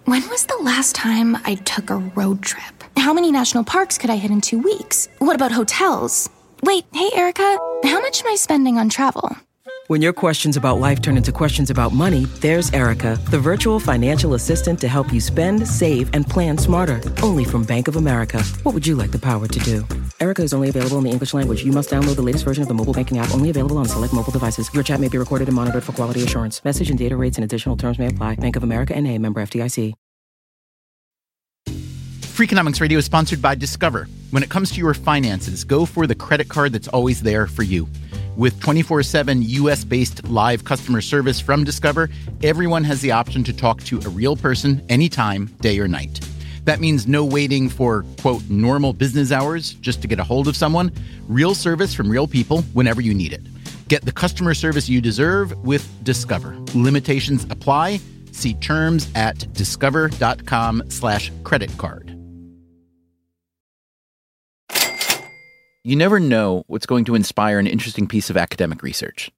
When was the last time I took a road trip? How many national parks could I hit in 2 weeks? What about hotels? Wait, hey, Erica, how much am I spending on travel? When your questions about life turn into questions about money, there's Erica, the virtual financial assistant to help you spend, save, and plan smarter. Only from Bank of America. What would you like the power to do? Erica is only available in the English language. You must download the latest version of the mobile banking app, only available on select mobile devices. Your chat may be recorded and monitored for quality assurance. Message and data rates and additional terms may apply. Bank of America N.A., member FDIC. Freakonomics Radio is sponsored by Discover. When it comes to your finances, go for the credit card that's always there for you. With 24/7 U.S.-based live customer service from Discover, everyone has the option to talk to a real person anytime, day or night. That means no waiting for, quote, normal business hours just to get a hold of someone. Real service from real people whenever you need it. Get the customer service you deserve with Discover. Limitations apply. See terms at discover.com/creditcard. You never know what's going to inspire an interesting piece of academic research.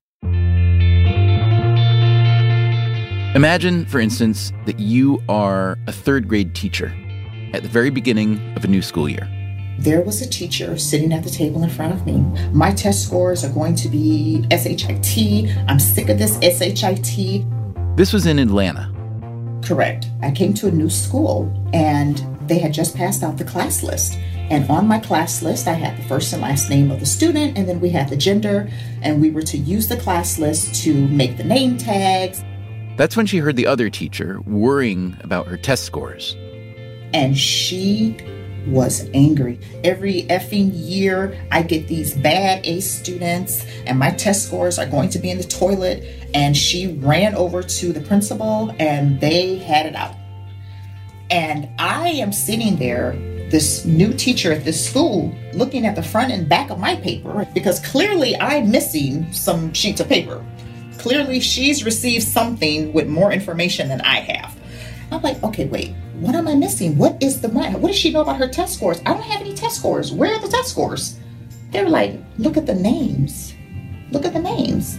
Imagine, for instance, that you are a third-grade teacher at the very beginning of a new school year. There was a teacher sitting at the table in front of me. My test scores are going to be SHIT. I'm sick of this SHIT. This was in Atlanta. Correct. I came to a new school, and they had just passed out the class list. And on my class list, I had the first and last name of the student, and then we had the gender, and we were to use the class list to make the name tags. That's when she heard the other teacher worrying about her test scores. And she was angry. Every effing year, I get these bad A students, and my test scores are going to be in the toilet. And she ran over to the principal, and they had it out. And I am sitting there, this new teacher at this school, looking at the front and back of my paper, because clearly I'm missing some sheets of paper. Clearly she's received something with more information than I have. I'm like, okay, wait, what am I missing? What does she know about her test scores? I don't have any test scores. Where are the test scores? They're like, look at the names. Look at the names.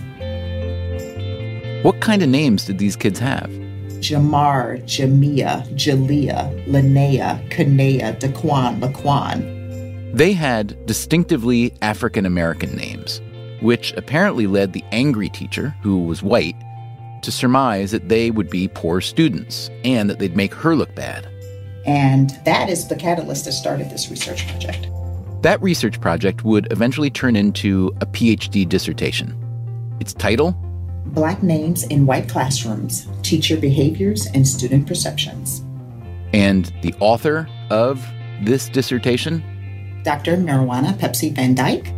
What kind of names did these kids have? Jamar, Jamia, Jalea, Linnea, Kanea, Daquan, Laquan. They had distinctively African-American names, which apparently led the angry teacher, who was white, to surmise that they would be poor students and that they'd make her look bad. And that is the catalyst that started this research project. That research project would eventually turn into a PhD dissertation. Its title? Black Names in White Classrooms, Teacher Behaviors and Student Perceptions. And the author of this dissertation? Dr. Marijuana Pepsi Van Dyke.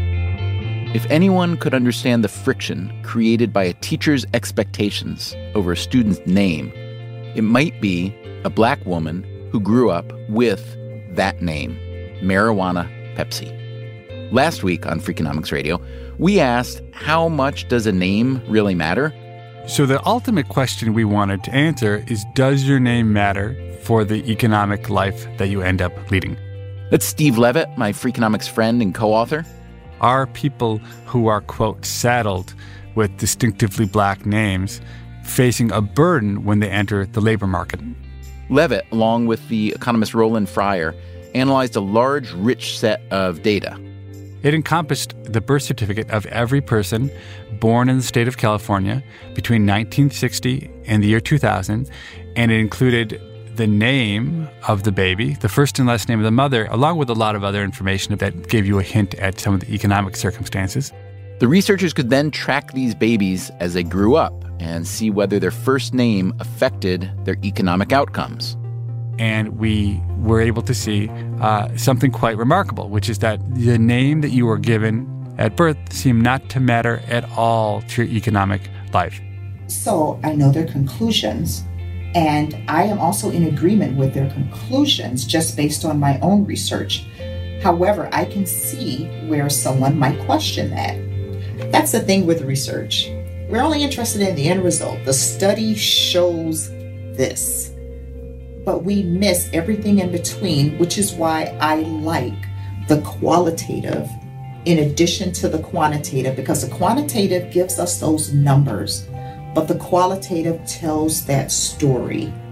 If anyone could understand the friction created by a teacher's expectations over a student's name, it might be a black woman who grew up with that name, Marijuana Pepsi. Last week on Freakonomics Radio, we asked, how much does a name really matter? So the ultimate question we wanted to answer is, does your name matter for the economic life that you end up leading? That's Steve Levitt, my Freakonomics friend and co-author. Are people who are, quote, saddled with distinctively black names facing a burden when they enter the labor market? Levitt, along with the economist Roland Fryer, analyzed a large, rich set of data. It encompassed the birth certificate of every person born in the state of California between 1960 and the year 2000, and it included the name of the baby, the first and last name of the mother, along with a lot of other information that gave you a hint at some of the economic circumstances. The researchers could then track these babies as they grew up and see whether their first name affected their economic outcomes. And we were able to see something quite remarkable, which is that the name that you were given at birth seemed not to matter at all to your economic life. So I know their conclusions, and I am also in agreement with their conclusions just based on my own research. However, I can see where someone might question that. That's the thing with research. We're only interested in the end result. The study shows this. But we miss everything in between, which is why I like the qualitative in addition to the quantitative, because the quantitative gives us those numbers, but the qualitative tells that story.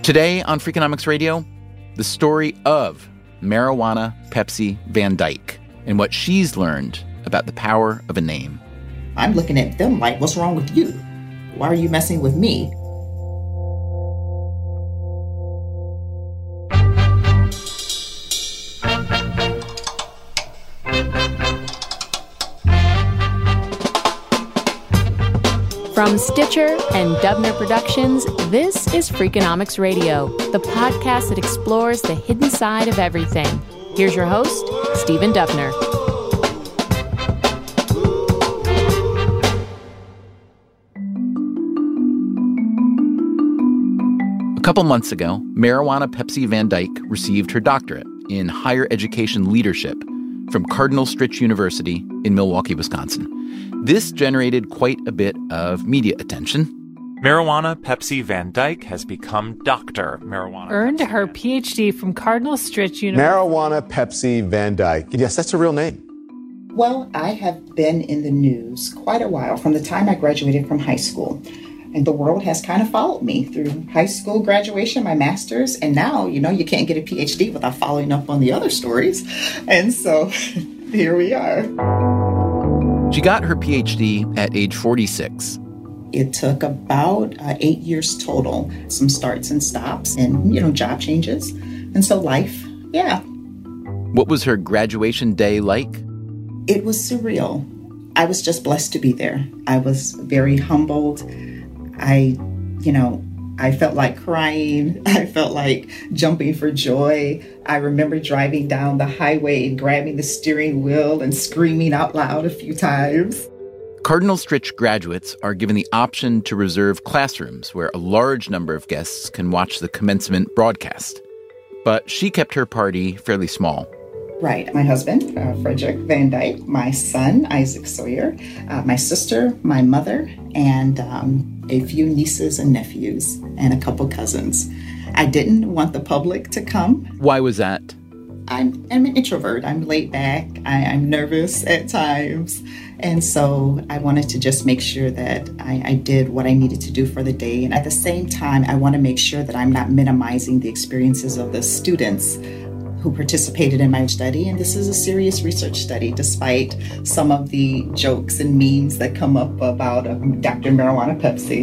Today on Freakonomics Radio, the story of Marijuana Pepsi Van Dyke and what she's learned about the power of a name. I'm looking at them like, what's wrong with you? Why are you messing with me? From Stitcher and Dubner Productions, this is Freakonomics Radio, the podcast that explores the hidden side of everything. Here's your host, Stephen Dubner. A couple months ago, Marijuana Pepsi Van Dyke received her doctorate in higher education leadership from Cardinal Stritch University in Milwaukee, Wisconsin. This generated quite a bit of media attention. Marijuana Pepsi Van Dyke has become Dr. Marijuana. Earned her PhD from Cardinal Stritch University. Marijuana Pepsi Van Dyke. Yes, that's a real name. Well, I have been in the news quite a while from the time I graduated from high school. And the world has kind of followed me through high school graduation, my master's, and now, you can't get a PhD without following up on the other stories. And so here we are. She got her PhD at age 46. It took about 8 years total, some starts and stops and, job changes. And so life, yeah. What was her graduation day like? It was surreal. I was just blessed to be there. I was very humbled. I felt like crying. I felt like jumping for joy. I remember driving down the highway and grabbing the steering wheel and screaming out loud a few times. Cardinal Stritch graduates are given the option to reserve classrooms where a large number of guests can watch the commencement broadcast. But she kept her party fairly small. Right. My husband, Frederick Van Dyke, my son, Isaac Sawyer, my sister, my mother, and a few nieces and nephews, and a couple cousins. I didn't want the public to come. Why was that? I'm an introvert. I'm laid back. I'm nervous at times. And so I wanted to just make sure that I did what I needed to do for the day. And at the same time, I want to make sure that I'm not minimizing the experiences of the students who participated in my study. And this is a serious research study, despite some of the jokes and memes that come up about Dr. Marijuana Pepsi.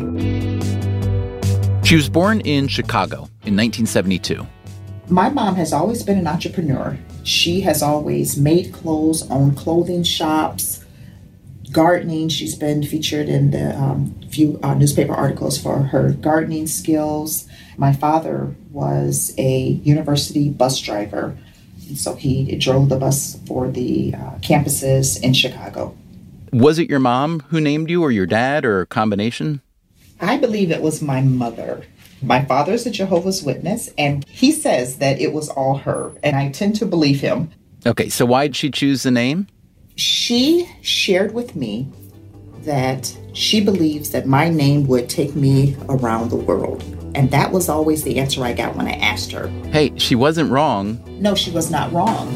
She was born in Chicago in 1972. My mom has always been an entrepreneur. She has always made clothes, owned clothing shops, gardening. She's been featured in the few newspaper articles for her gardening skills. My father was a university bus driver, so he drove the bus for the campuses in Chicago. Was it your mom who named you, or your dad, or a combination? I believe it was my mother. My father's a Jehovah's Witness, and he says that it was all her, and I tend to believe him. Okay, so why did she choose the name? She shared with me that she believes that my name would take me around the world. And that was always the answer I got when I asked her. Hey, she wasn't wrong. No, she was not wrong.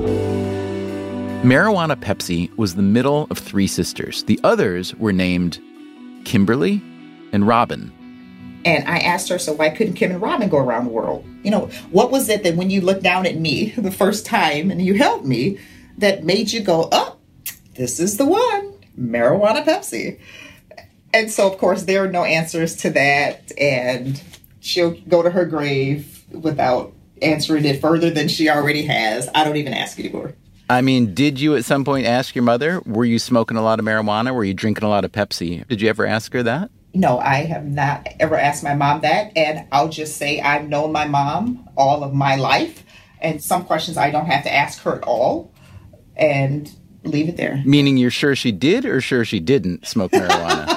Marijuana Pepsi was the middle of three sisters. The others were named Kimberly and Robin. And I asked her, so why couldn't Kim and Robin go around the world? What was it that when you looked down at me the first time and you held me that made you go, oh, this is the one, Marijuana Pepsi? And so, of course, there are no answers to that. And she'll go to her grave without answering it further than she already has. I don't even ask anymore. I mean, did you at some point ask your mother, were you smoking a lot of marijuana? Were you drinking a lot of Pepsi? Did you ever ask her that? No, I have not ever asked my mom that. And I'll just say I've known my mom all of my life. And some questions I don't have to ask her at all. And leave it there. Meaning you're sure she did or sure she didn't smoke marijuana?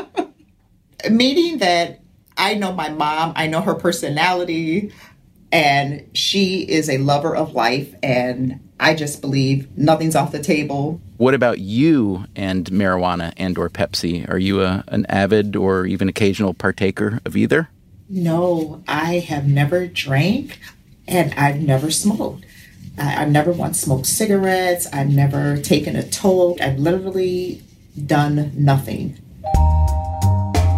Meaning that I know my mom, I know her personality, and she is a lover of life, and I just believe nothing's off the table. What about you and marijuana and or Pepsi? Are you an avid or even occasional partaker of either? No, I have never drank, and I've never smoked. I've never once smoked cigarettes. I've never taken a toll. I've literally done nothing.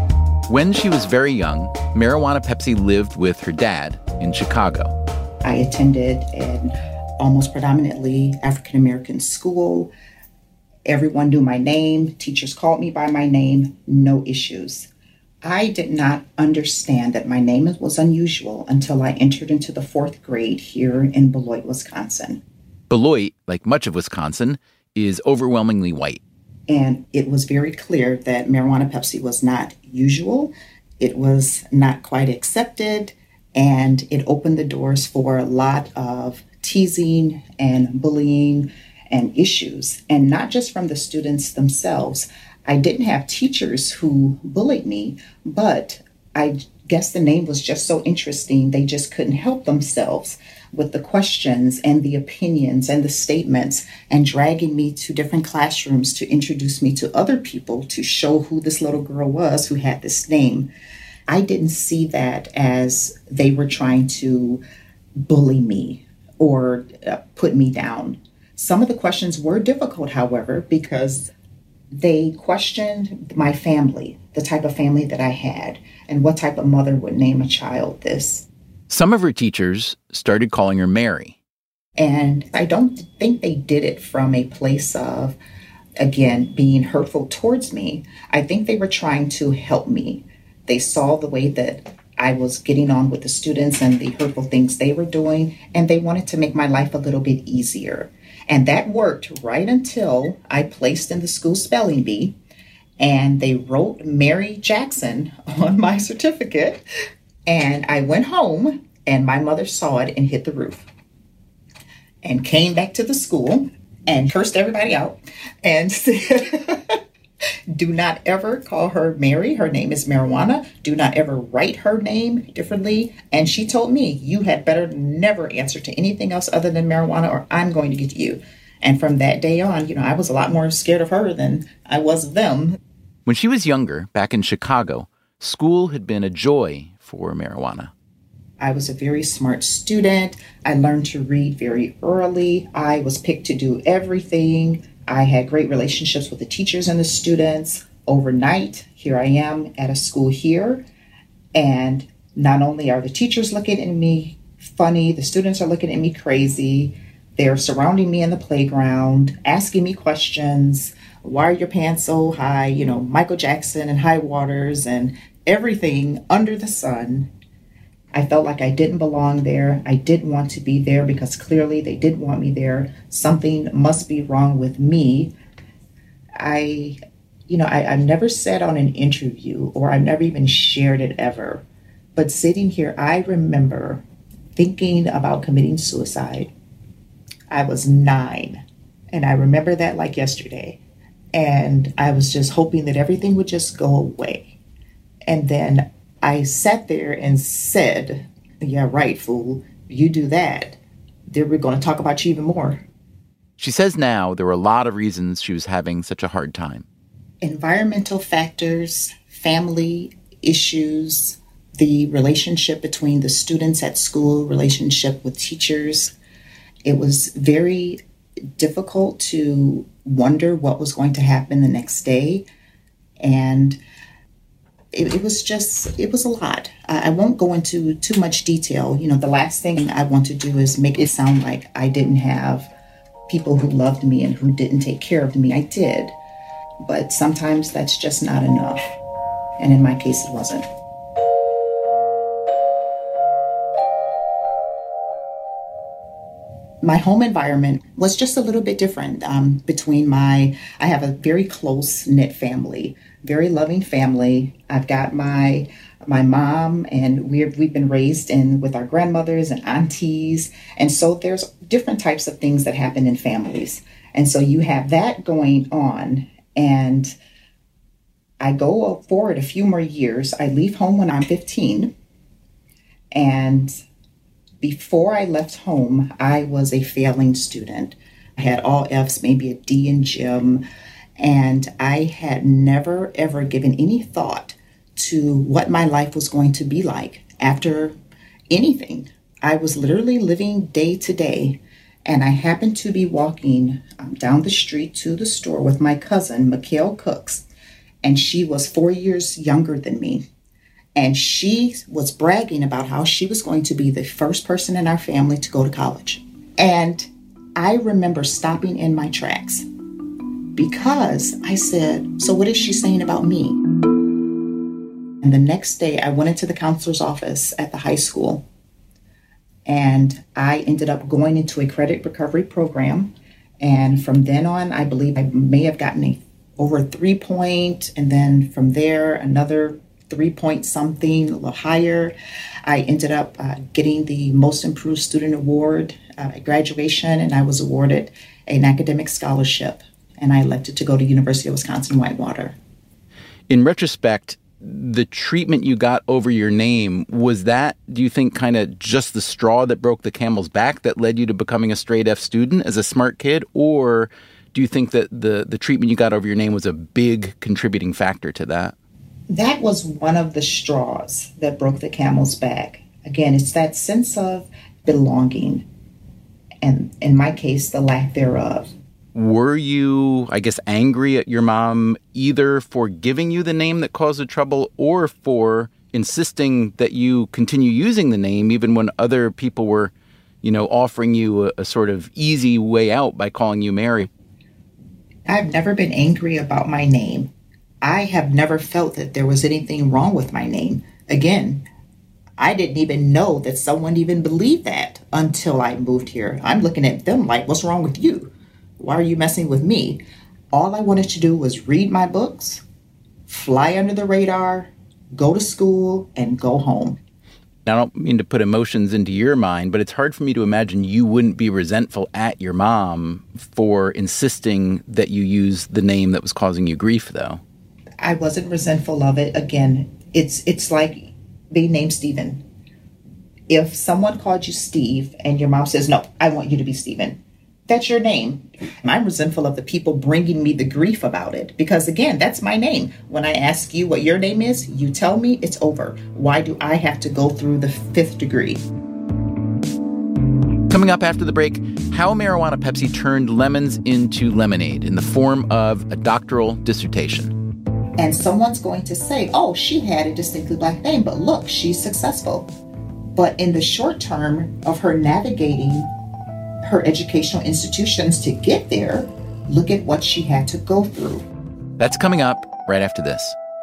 When she was very young, Marijuana Pepsi lived with her dad in Chicago. I attended an almost predominantly African-American school. Everyone knew my name. Teachers called me by my name. No issues. I did not understand that my name was unusual until I entered into the 4th grade here in Beloit, Wisconsin. Beloit, like much of Wisconsin, is overwhelmingly white. And it was very clear that Marijuana Pepsi was not usual. It was not quite accepted. And it opened the doors for a lot of teasing and bullying and issues. And not just from the students themselves. I didn't have teachers who bullied me, but I guess the name was just so interesting. They just couldn't help themselves with the questions and the opinions and the statements and dragging me to different classrooms to introduce me to other people to show who this little girl was who had this name. I didn't see that as they were trying to bully me or put me down. Some of the questions were difficult, however, because they questioned my family, the type of family that I had, and what type of mother would name a child this. Some of her teachers started calling her Mary. And I don't think they did it from a place of, again, being hurtful towards me. I think they were trying to help me. They saw the way that I was getting on with the students and the hurtful things they were doing, and they wanted to make my life a little bit easier. And that worked right until I placed in the school spelling bee, and they wrote Mary Jackson on my certificate. And I went home, and my mother saw it and hit the roof and came back to the school and cursed everybody out and said, do not ever call her Mary. Her name is Marijuana. Do not ever write her name differently. And she told me, you had better never answer to anything else other than Marijuana, or I'm going to get you. And from that day on, I was a lot more scared of her than I was of them. When she was younger, back in Chicago, school had been a joy for Marijuana. I was a very smart student. I learned to read very early. I was picked to do everything. I had great relationships with the teachers and the students. Overnight, here I am at a school here. And not only are the teachers looking at me funny, the students are looking at me crazy. They're surrounding me in the playground, asking me questions. Why are your pants so high? Michael Jackson and high waters and everything under the sun. I felt like I didn't belong there. I didn't want to be there because clearly they didn't want me there. Something must be wrong with me. I've never said on an interview, or I've never even shared it ever, but sitting here, I remember thinking about committing suicide. I was 9, and I remember that like yesterday. And I was just hoping that everything would just go away. And then I sat there and said, yeah, right, fool, you do that, then we're going to talk about you even more. She says now there were a lot of reasons she was having such a hard time. Environmental factors, family issues, the relationship between the students at school, relationship with teachers. It was very difficult to wonder what was going to happen the next day. And it was a lot. I won't go into too much detail. The last thing I want to do is make it sound like I didn't have people who loved me and who didn't take care of me. I did. But sometimes that's just not enough. And in my case, it wasn't. My home environment was just a little bit different I have a very close-knit family, very loving family. I've got my mom, and we've been raised with our grandmothers and aunties. And so there's different types of things that happen in families. And so you have that going on. And I go forward a few more years. I leave home when I'm 15. And before I left home, I was a failing student. I had all Fs, maybe a D in gym, and I had never, ever given any thought to what my life was going to be like after anything. I was literally living day to day, and I happened to be walking down the street to the store with my cousin, Mikhail Cooks, and she was 4 years younger than me. And she was bragging about how she was going to be the first person in our family to go to college. And I remember stopping in my tracks because I said, so what is she saying about me? And the next day I went into the counselor's office at the high school, and I ended up going into a credit recovery program. And from then on, I believe I may have gotten over a 3-point, and then from there, another 3-point something, a little higher. I ended up getting the Most Improved Student Award at graduation, and I was awarded an academic scholarship, and I elected to go to University of Wisconsin-Whitewater. In retrospect, the treatment you got over your name, was that, do you think, kind of just the straw that broke the camel's back that led you to becoming a straight F student as a smart kid? Or do you think that the treatment you got over your name was a big contributing factor to that? That was one of the straws that broke the camel's back. Again, it's that sense of belonging, and in my case, the lack thereof. Were you, I guess, angry at your mom either for giving you the name that caused the trouble or for insisting that you continue using the name even when other people were, offering you a sort of easy way out by calling you Mary? I've never been angry about my name. I have never felt that there was anything wrong with my name. Again, I didn't even know that someone even believed that until I moved here. I'm looking at them like, what's wrong with you? Why are you messing with me? All I wanted to do was read my books, fly under the radar, go to school, and go home. Now, I don't mean to put emotions into your mind, but it's hard for me to imagine you wouldn't be resentful at your mom for insisting that you use the name that was causing you grief, though. I wasn't resentful of it. Again, it's like being named Stephen. If someone called you Steve and your mom says, no, I want you to be Stephen, that's your name. I'm resentful of the people bringing me the grief about it because, again, that's my name. When I ask you what your name is, you tell me, it's over. Why do I have to go through the 5th degree? Coming up after the break, how Marijuana Pepsi turned lemons into lemonade in the form of a doctoral dissertation. And someone's going to say, oh, she had a distinctly Black name, but look, she's successful. But in the short term of her navigating her educational institutions to get there, look at what she had to go through. That's coming up right after this.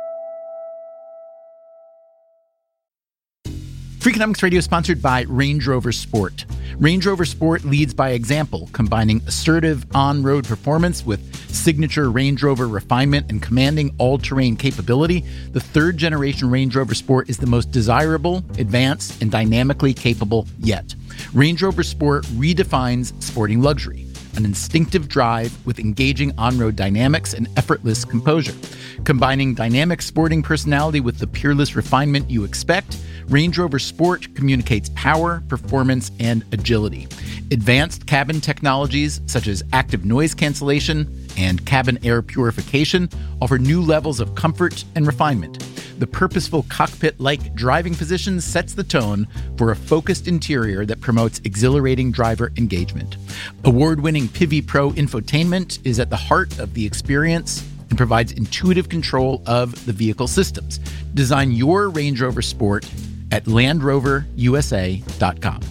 Freakonomics Radio is sponsored by Range Rover Sport. Range Rover Sport leads by example, combining assertive on-road performance with signature Range Rover refinement and commanding all-terrain capability. The third-generation Range Rover Sport is the most desirable, advanced, and dynamically capable yet. Range Rover Sport redefines sporting luxury, an instinctive drive with engaging on-road dynamics and effortless composure. Combining dynamic sporting personality with the peerless refinement you expect, Range Rover Sport communicates power, performance, and agility. Advanced cabin technologies such as active noise cancellation and cabin air purification offer new levels of comfort and refinement. The purposeful cockpit-like driving position sets the tone for a focused interior that promotes exhilarating driver engagement. Award-winning Pivi Pro infotainment is at the heart of the experience and provides intuitive control of the vehicle systems. Design your Range Rover Sport at LandRoverUSA.com.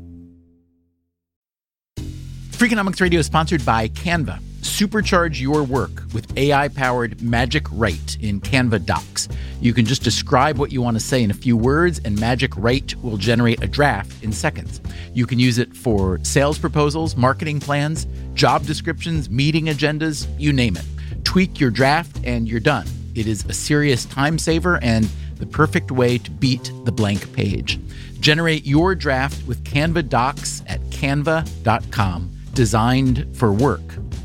Freakonomics Radio is sponsored by Canva. Supercharge your work with AI-powered Magic Write in Canva Docs. You can just describe what you want to say in a few words, and Magic Write will generate a draft in seconds. You can use it for sales proposals, marketing plans, job descriptions, meeting agendas, you name it. Tweak your draft and you're done. It is a serious time saver and the perfect way to beat the blank page. Generate your draft with Canva Docs at canva.com. Designed for work.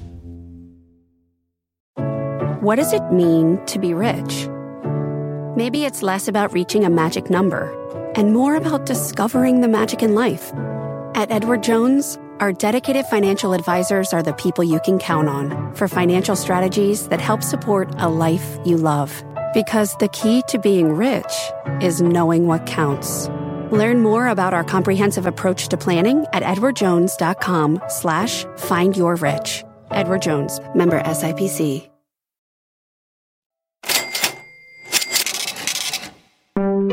What does it mean to be rich? Maybe it's less about reaching a magic number and more about discovering the magic in life. At Edward Jones, our dedicated financial advisors are the people you can count on for financial strategies that help support a life you love. Because the key to being rich is knowing what counts. Learn more about our comprehensive approach to planning at edwardjones.com/findyourrich. Edward Jones, member SIPC.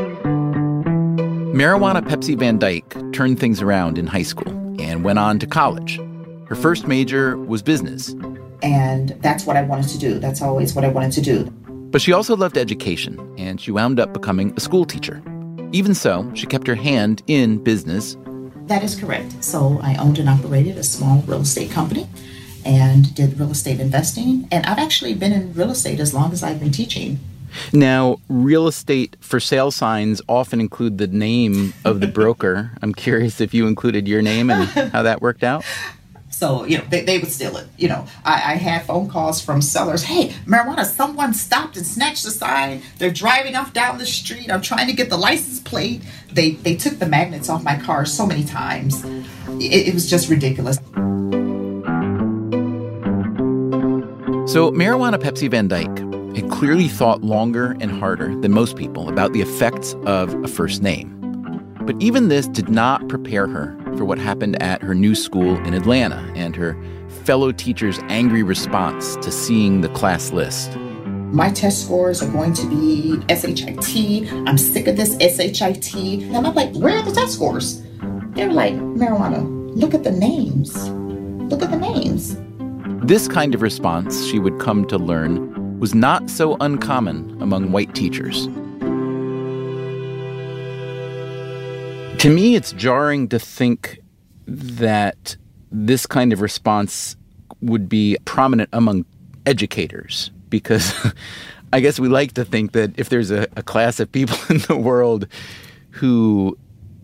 Marijuana Pepsi Van Dyke turned things around in high school and went on to college. Her first major was business. And that's what I wanted to do. That's always what I wanted to do. But she also loved education, and she wound up becoming a school teacher. Even so, she kept her hand in business. That is correct. So I owned and operated a small real estate company and did real estate investing. And I've actually been in real estate as long as I've been teaching. Now, real estate for sale signs often include the name of the broker. I'm curious if you included your name and how that worked out. So, they would steal it. I had phone calls from sellers. Hey, marijuana, someone stopped and snatched the sign. They're driving off down the street. I'm trying to get the license plate. They took the magnets off my car so many times. It was just ridiculous. So Marijuana Pepsi Van Dyke had clearly thought longer and harder than most people about the effects of a first name. But even this did not prepare her for what happened at her new school in Atlanta and her fellow teachers' angry response to seeing the class list. My test scores are going to be SHIT. I'm sick of this SHIT. And I'm like, where are the test scores? They're like, Marijuana, look at the names. Look at the names. This kind of response, she would come to learn, was not so uncommon among white teachers. To me, it's jarring to think that this kind of response would be prominent among educators, because I guess we like to think that if there's a class of people in the world who,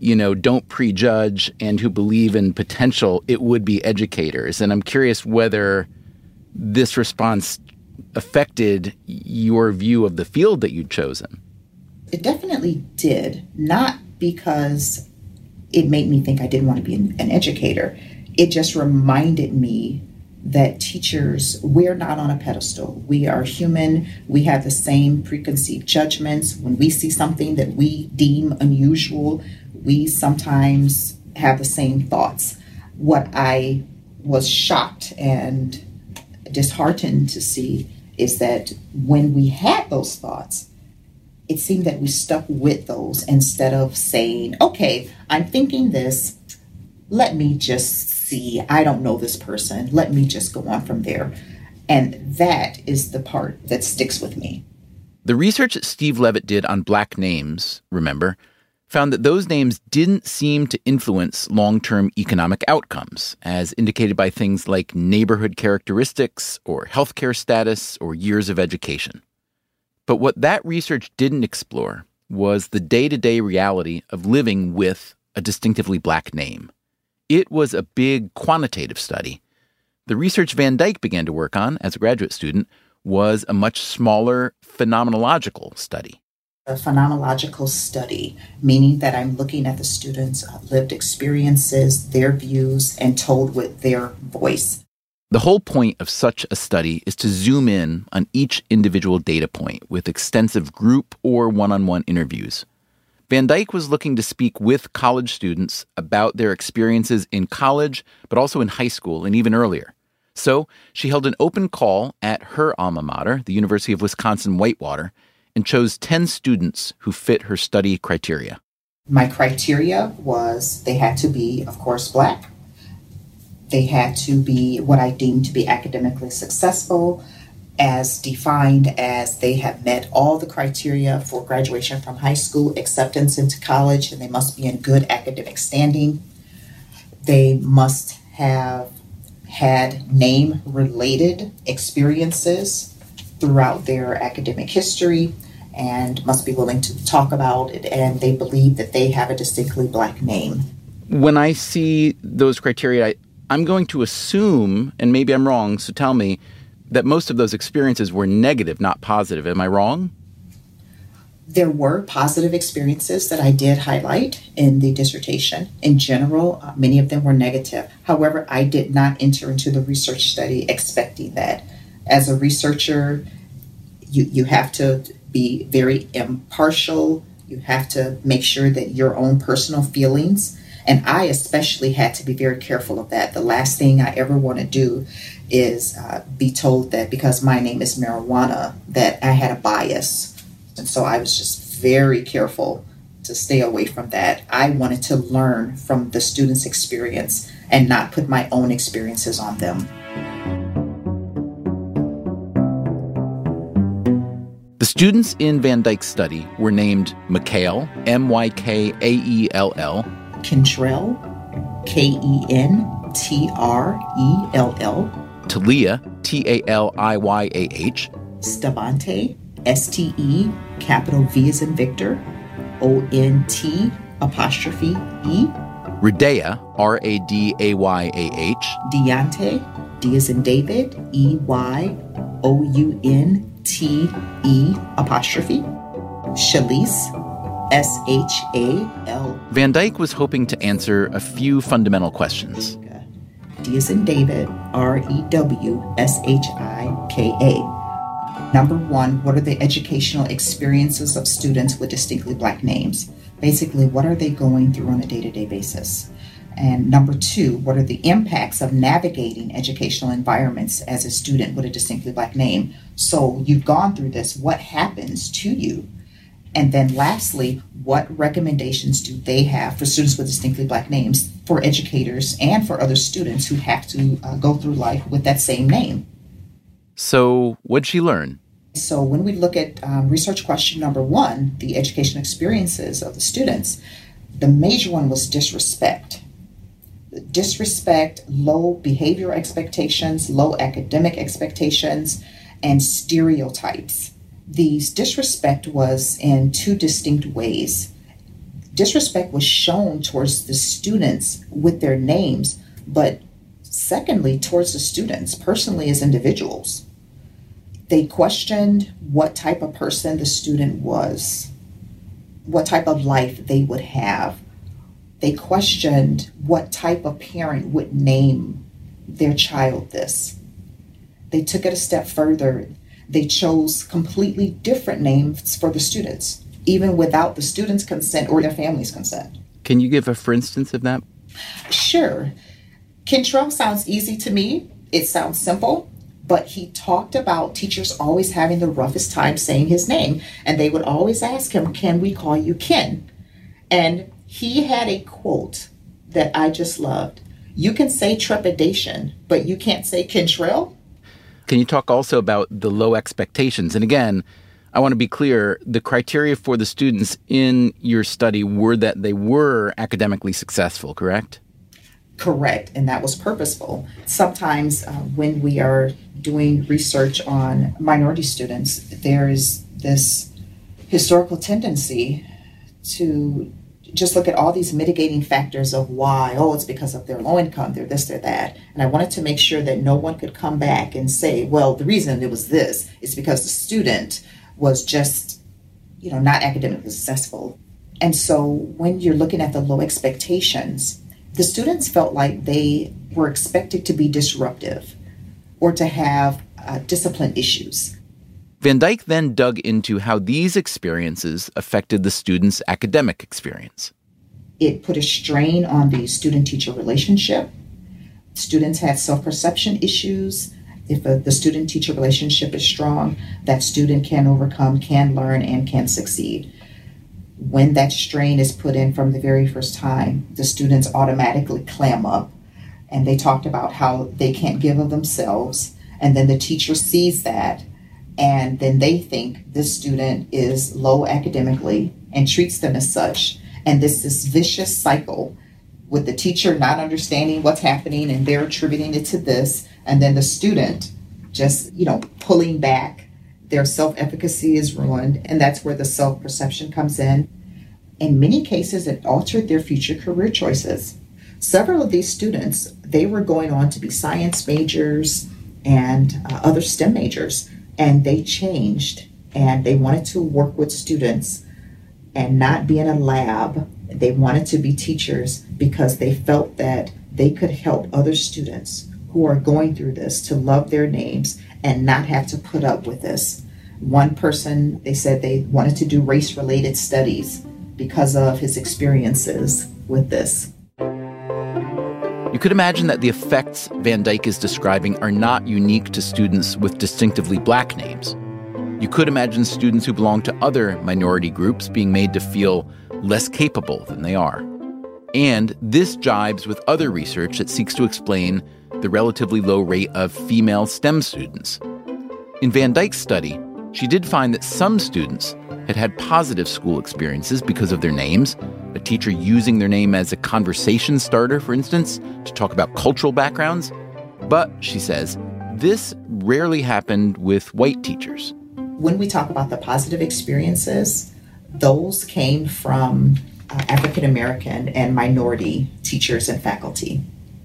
don't prejudge and who believe in potential, it would be educators. And I'm curious whether this response affected your view of the field that you'd chosen. It definitely did, not because it made me think I didn't want to be an educator. It just reminded me that teachers, we're not on a pedestal. We are human. We have the same preconceived judgments. When we see something that we deem unusual, we sometimes have the same thoughts. What I was shocked and disheartened to see is that when we had those thoughts, it seemed that we stuck with those instead of saying, okay, I'm thinking this. Let me just see. I don't know this person. Let me just go on from there. And that is the part that sticks with me. The research that Steve Levitt did on Black names, remember, found that those names didn't seem to influence long-term economic outcomes, as indicated by things like neighborhood characteristics or healthcare status or years of education. But what that research didn't explore was the day-to-day reality of living with a distinctively Black name. It was a big quantitative study. The research Van Dyke began to work on as a graduate student was a much smaller phenomenological study. A phenomenological study, meaning that I'm looking at the students' lived experiences, their views, and told with their voice. The whole point of such a study is to zoom in on each individual data point with extensive group or one-on-one interviews. Van Dyke was looking to speak with college students about their experiences in college, but also in high school and even earlier. So she held an open call at her alma mater, the University of Wisconsin-Whitewater, and chose 10 students who fit her study criteria. My criteria was they had to be, of course, Black. They had to be what I deemed to be academically successful, as defined as they have met all the criteria for graduation from high school, acceptance into college, and they must be in good academic standing. They must have had name-related experiences throughout their academic history and must be willing to talk about it, and they believe that they have a distinctly Black name. When I see those criteria, I'm going to assume, and maybe I'm wrong, so tell me, that most of those experiences were negative, not positive. Am I wrong? There were positive experiences that I did highlight in the dissertation. In general, many of them were negative. However, I did not enter into the research study expecting that. As a researcher, you have to be very impartial. You have to make sure that your own personal feelings, and I especially had to be very careful of that. The last thing I ever want to do is be told that because my name is Marijuana, that I had a bias. And so I was just very careful to stay away from that. I wanted to learn from the students' experience and not put my own experiences on them. The students in Van Dyke's study were named Mykael, Mykaell, Kentrell, Kentrell, Talia, Taliyah, Stevante, Ste, capital V as in Victor, ONT, apostrophe E, Radaya, Radayah, Deonte, D as in David, EYOUNTE, apostrophe, Shalise, SHAL. Van Dyke was hoping to answer a few fundamental questions. D as in David, REWSHIKA. Number one, what are the educational experiences of students with distinctly Black names? Basically, what are they going through on a day-to-day basis? And number two, what are the impacts of navigating educational environments as a student with a distinctly Black name? So you've gone through this, what happens to you? And then lastly, what recommendations do they have for students with distinctly Black names, for educators and for other students who have to go through life with that same name? So what'd she learn? So when we look at research question number one, the educational experiences of the students, the major one was disrespect. Disrespect, low behavioral expectations, low academic expectations, and stereotypes. These disrespect was in two distinct ways. Disrespect was shown towards the students with their names, but secondly, towards the students personally as individuals. They questioned what type of person the student was, what type of life they would have. They questioned what type of parent would name their child this. They took it a step further. They chose completely different names for the students, even without the students' consent or their family's consent. Can you give a for instance of that? Sure. Kentrell sounds easy to me. It sounds simple, but he talked about teachers always having the roughest time saying his name, and they would always ask him, "Can we call you Ken?" And he had a quote that I just loved. "You can say trepidation, but you can't say Kentrell." Can you talk also about the low expectations? And again, I want to be clear, the criteria for the students in your study were that they were academically successful, correct? Correct, and that was purposeful. Sometimes when we are doing research on minority students, there is this historical tendency to just look at all these mitigating factors of why, it's because of their low income, they're this, they're that. And I wanted to make sure that no one could come back and say, well, the reason it was this is because the student was just, not academically successful. And so when you're looking at the low expectations, the students felt like they were expected to be disruptive or to have discipline issues. Van Dyke then dug into how these experiences affected the students' academic experience. It put a strain on the student-teacher relationship. Students had self-perception issues. If the student-teacher relationship is strong, that student can overcome, can learn, and can succeed. When that strain is put in from the very first time, the students automatically clam up, and they talked about how they can't give of themselves, and then the teacher sees that, and then they think this student is low academically and treats them as such. And this vicious cycle with the teacher not understanding what's happening and they're attributing it to this, and then the student just, pulling back. Their self-efficacy is ruined, and that's where the self-perception comes in. In many cases, it altered their future career choices. Several of these students, they were going on to be science majors and other STEM majors, and they changed, and they wanted to work with students and not be in a lab. They wanted to be teachers because they felt that they could help other students who are going through this to love their names and not have to put up with this. One person, they said they wanted to do race-related studies because of his experiences with this. You could imagine that the effects Van Dyke is describing are not unique to students with distinctively Black names. You could imagine students who belong to other minority groups being made to feel less capable than they are. And this jibes with other research that seeks to explain the relatively low rate of female STEM students. In Van Dyke's study, she did find that some students had had positive school experiences because of their names, a teacher using their name as a conversation starter, for instance, to talk about cultural backgrounds. But, she says, this rarely happened with white teachers. When we talk about the positive experiences, those came from African American and minority teachers and faculty.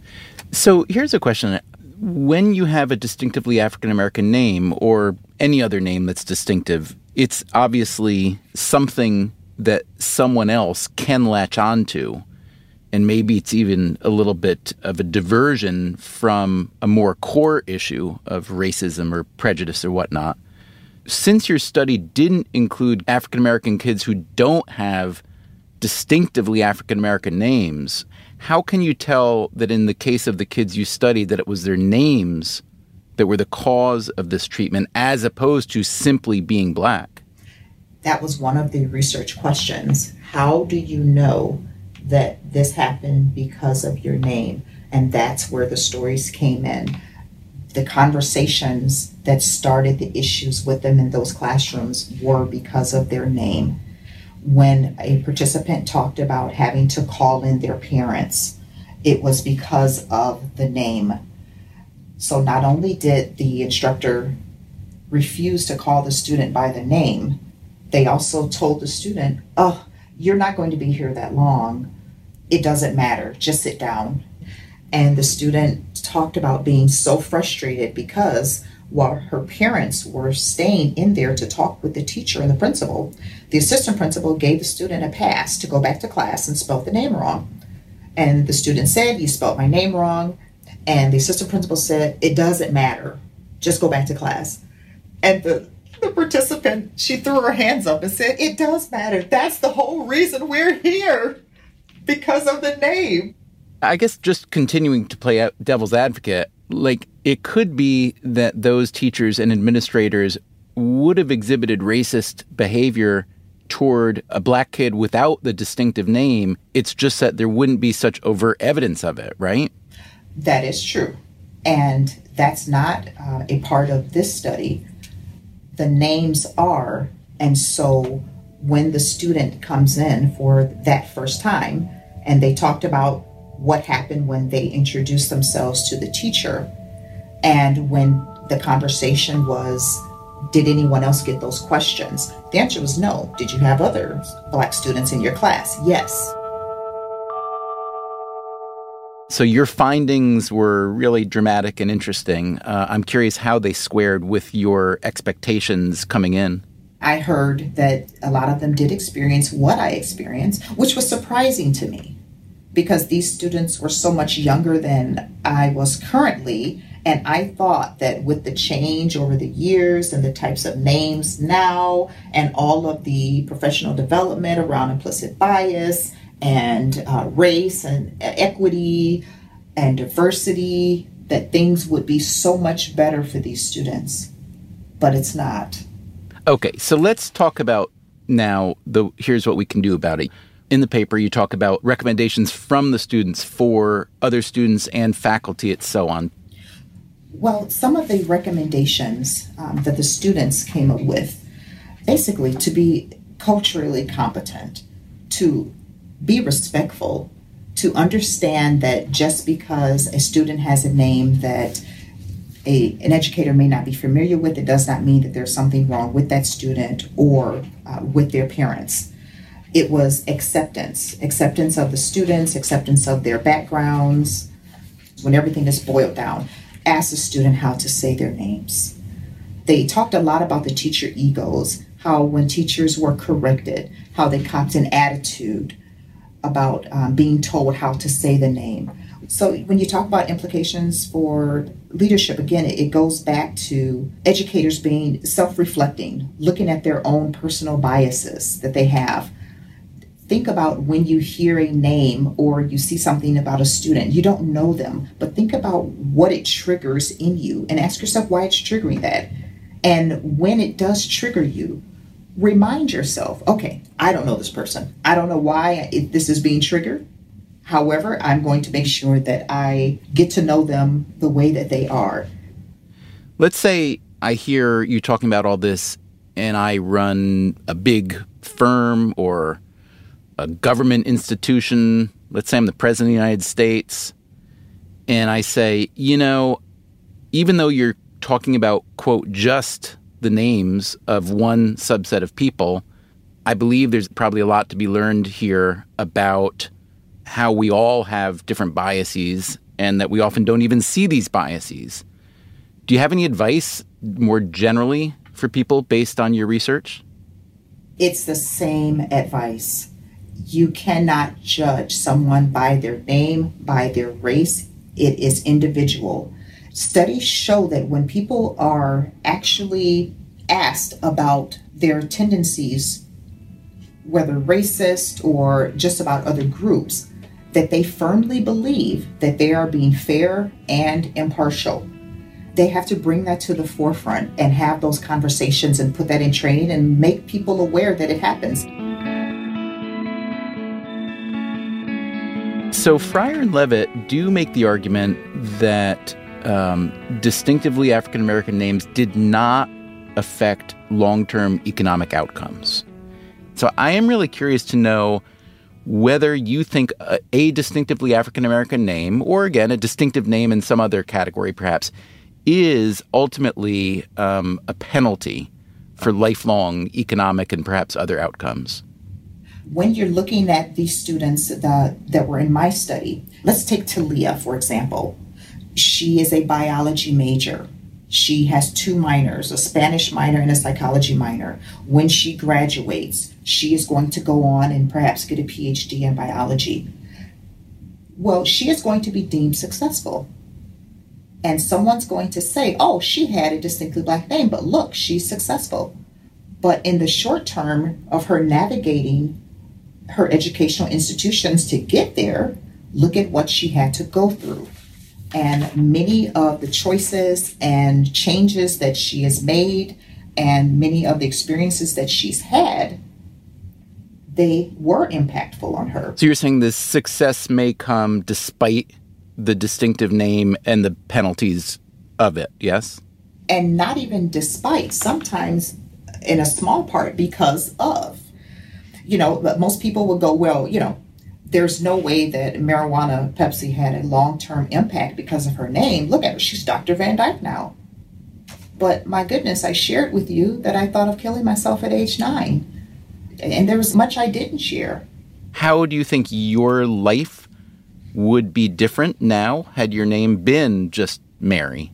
So here's a question. When you have a distinctively African American name or any other name that's distinctive, it's obviously something that someone else can latch onto. And maybe it's even a little bit of a diversion from a more core issue of racism or prejudice or whatnot. Since your study didn't include African American kids who don't have distinctively African American names, how can you tell that in the case of the kids you studied that it was their names that were the cause of this treatment as opposed to simply being black? That was one of the research questions. How do you know that this happened because of your name? And that's where the stories came in. The conversations that started the issues with them in those classrooms were because of their name. When a participant talked about having to call in their parents, it was because of the name. So not only did the instructor refuse to call the student by the name, they also told the student, oh, you're not going to be here that long. It doesn't matter. Just sit down. And the student talked about being so frustrated because while her parents were staying in there to talk with the teacher and the principal, the assistant principal gave the student a pass to go back to class and spelled the name wrong. And the student said, you spelled my name wrong. And the assistant principal said, it doesn't matter. Just go back to class. And the participant, she threw her hands up and said, it does matter. That's the whole reason we're here, because of the name. I guess just continuing to play out devil's advocate, like it could be that those teachers and administrators would have exhibited racist behavior toward a black kid without the distinctive name. It's just that there wouldn't be such overt evidence of it, right? That is true. And that's not a part of this study. The names are, and so when the student comes in for that first time, and they talked about what happened when they introduced themselves to the teacher, and when the conversation was, did anyone else get those questions? The answer was no. Did you have other black students in your class? Yes. So your findings were really dramatic and interesting. I'm curious how they squared with your expectations coming in. I heard that a lot of them did experience what I experienced, which was surprising to me because these students were so much younger than I was currently. And I thought that with the change over the years and the types of names now and all of the professional development around implicit bias and race and equity and diversity, that things would be so much better for these students. But it's not. Okay, so let's talk about now, here's what we can do about it. In the paper, you talk about recommendations from the students for other students and faculty and so on. Well, some of the recommendations that the students came up with, basically to be culturally competent, to be respectful, to understand that just because a student has a name that an educator may not be familiar with, it does not mean that there's something wrong with that student or with their parents. It was acceptance of the students, acceptance of their backgrounds. When everything is boiled down, ask the student how to say their names. They talked a lot about the teacher egos, how when teachers were corrected, how they copped an attitude about being told how to say the name. So when you talk about implications for leadership, again, it goes back to educators being self-reflecting, looking at their own personal biases that they have. Think about when you hear a name or you see something about a student, you don't know them, but think about what it triggers in you and ask yourself why it's triggering that. And when it does trigger you, remind yourself, okay, I don't know this person. I don't know why this is being triggered. However, I'm going to make sure that I get to know them the way that they are. Let's say I hear you talking about all this and I run a big firm or a government institution. Let's say I'm the president of the United States. And I say, even though you're talking about, quote, just the names of one subset of people, I believe there's probably a lot to be learned here about how we all have different biases and that we often don't even see these biases. Do you have any advice more generally for people based on your research? It's the same advice. You cannot judge someone by their name, by their race. It is individual. Studies show that when people are actually asked about their tendencies, whether racist or just about other groups, that they firmly believe that they are being fair and impartial. They have to bring that to the forefront and have those conversations and put that in training and make people aware that it happens. So Fryer and Levitt do make the argument that distinctively African-American names did not affect long-term economic outcomes. So I am really curious to know whether you think a distinctively African-American name, or again, a distinctive name in some other category perhaps, is ultimately a penalty for lifelong economic and perhaps other outcomes. When you're looking at these students that were in my study, let's take Talia, for example. She is a biology major. She has 2 minors, a Spanish minor and a psychology minor. When she graduates, she is going to go on and perhaps get a PhD in biology. Well, she is going to be deemed successful. And someone's going to say, oh, she had a distinctly Black name, but look, she's successful. But in the short term of her navigating her educational institutions to get there, look at what she had to go through. And many of the choices and changes that she has made and many of the experiences that she's had, they were impactful on her. So you're saying this success may come despite the distinctive name and the penalties of it, yes? And not even despite, sometimes in a small part because of. Most people will go, well, there's no way that marijuana Pepsi had a long-term impact because of her name. Look at her, she's Dr. Van Dyke now. But my goodness, I shared with you that I thought of killing myself at age 9. And there was much I didn't share. How do you think your life would be different now had your name been just Mary?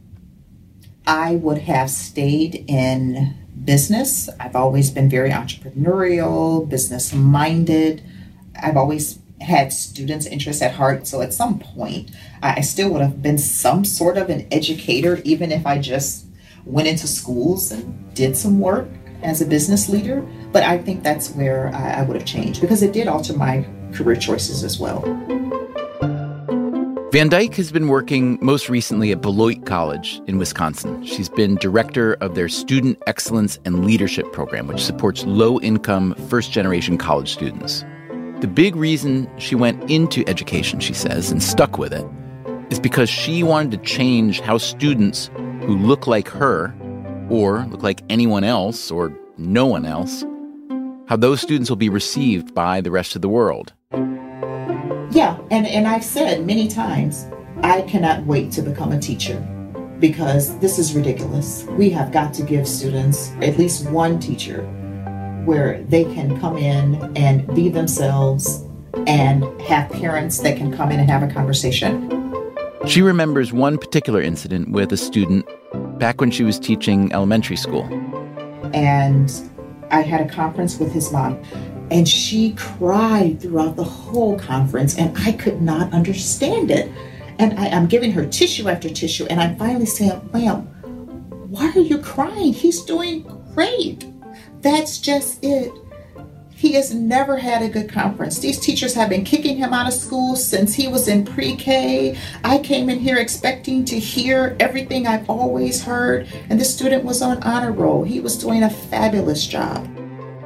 I would have stayed in business. I've always been very entrepreneurial, business-minded. I've always had students' interests at heart. So at some point, I still would have been some sort of an educator, even if I just went into schools and did some work as a business leader. But I think that's where I would have changed, because it did alter my career choices as well. Van Dyke has been working most recently at Beloit College in Wisconsin. She's been director of their Student Excellence and Leadership Program, which supports low-income, first-generation college students. The big reason she went into education, she says, and stuck with it, is because she wanted to change how students who look like her, or look like anyone else, or no one else, how those students will be received by the rest of the world. Yeah, and I've said many times, I cannot wait to become a teacher because this is ridiculous. We have got to give students at least one teacher where they can come in and be themselves and have parents that can come in and have a conversation. She remembers one particular incident with a student back when she was teaching elementary school. And I had a conference with his mom. And she cried throughout the whole conference, and I could not understand it. And I'm giving her tissue after tissue, and I'm finally saying, ma'am, why are you crying? He's doing great. That's just it. He has never had a good conference. These teachers have been kicking him out of school since he was in pre-K. I came in here expecting to hear everything I've always heard, and this student was on honor roll. He was doing a fabulous job.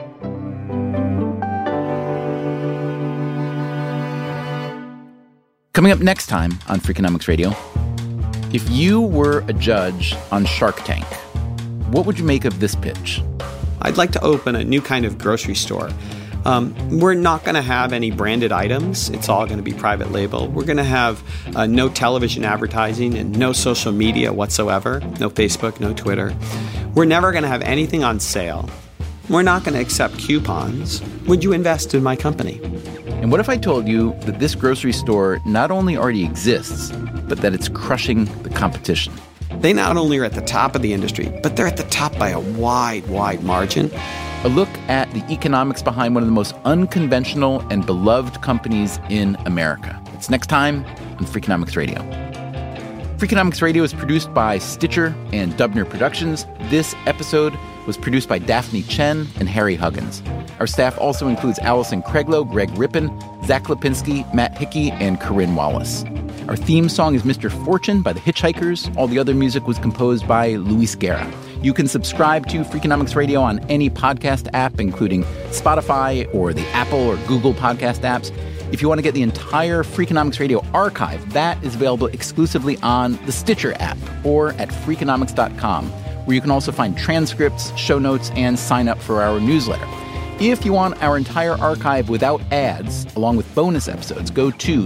Coming up next time on Freakonomics Radio, if you were a judge on Shark Tank, what would you make of this pitch? I'd like to open a new kind of grocery store. We're not going to have any branded items. It's all going to be private label. We're going to have no television advertising and no social media whatsoever. No Facebook, no Twitter. We're never going to have anything on sale. We're not going to accept coupons. Would you invest in my company? And what if I told you that this grocery store not only already exists, but that it's crushing the competition? They not only are at the top of the industry, but they're at the top by a wide, wide margin. A look at the economics behind one of the most unconventional and beloved companies in America. It's next time on Freakonomics Radio. Freakonomics Radio is produced by Stitcher and Dubner Productions. This episode was produced by Daphne Chen and Harry Huggins. Our staff also includes Allison Craiglow, Greg Rippin, Zach Lipinski, Matt Hickey, and Corinne Wallace. Our theme song is Mr. Fortune by the Hitchhikers. All the other music was composed by Luis Guerra. You can subscribe to Freakonomics Radio on any podcast app, including Spotify or the Apple or Google podcast apps. If you want to get the entire Freakonomics Radio archive, that is available exclusively on the Stitcher app or at Freakonomics.com, where you can also find transcripts, show notes, and sign up for our newsletter. If you want our entire archive without ads, along with bonus episodes, go to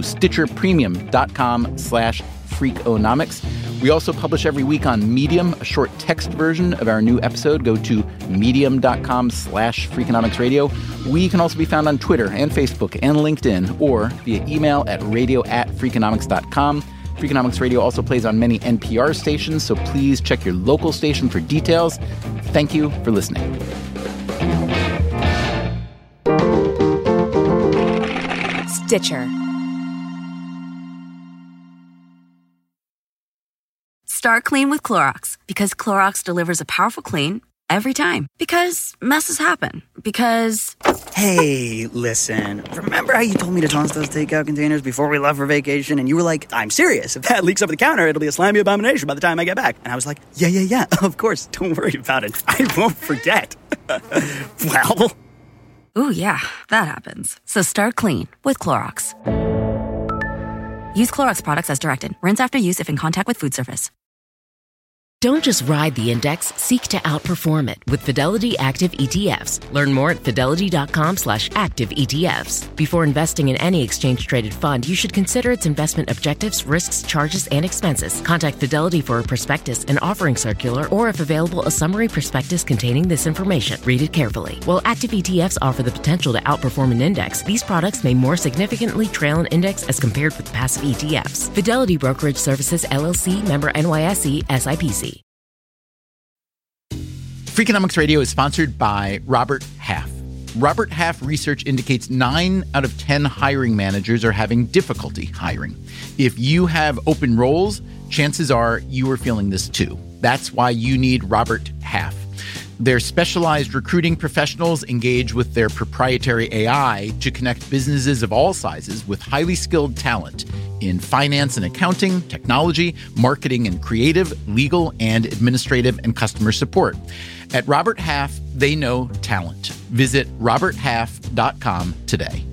StitcherPremium.com/Freakonomics. We also publish every week on Medium, a short text version of our new episode. Go to medium.com/Freakonomicsradio. We can also be found on Twitter and Facebook and LinkedIn, or via email at radio@Freakonomics.com. Freakonomics Radio also plays on many NPR stations, so please check your local station for details. Thank you for listening. Stitcher. Start clean with Clorox, because Clorox delivers a powerful clean every time. Because messes happen. Because... Hey, listen. Remember how you told me to toss those takeout containers before we left for vacation? And you were like, I'm serious. If that leaks over the counter, it'll be a slimy abomination by the time I get back. And I was like, yeah, of course. Don't worry about it. I won't forget. Well... Ooh, yeah, that happens. So start clean with Clorox. Use Clorox products as directed. Rinse after use if in contact with food surface. Don't just ride the index, seek to outperform it with Fidelity Active ETFs. Learn more at fidelity.com/active ETFs. Before investing in any exchange-traded fund, you should consider its investment objectives, risks, charges, and expenses. Contact Fidelity for a prospectus, an offering circular, or if available, a summary prospectus containing this information. Read it carefully. While active ETFs offer the potential to outperform an index, these products may more significantly trail an index as compared with passive ETFs. Fidelity Brokerage Services, LLC, member NYSE, SIPC. Freakonomics Radio is sponsored by Robert Half. Robert Half research indicates 9 out of 10 hiring managers are having difficulty hiring. If you have open roles, chances are you are feeling this too. That's why you need Robert Half. Their specialized recruiting professionals engage with their proprietary AI to connect businesses of all sizes with highly skilled talent in finance and accounting, technology, marketing and creative, legal and administrative, and customer support. At Robert Half, they know talent. Visit roberthalf.com today.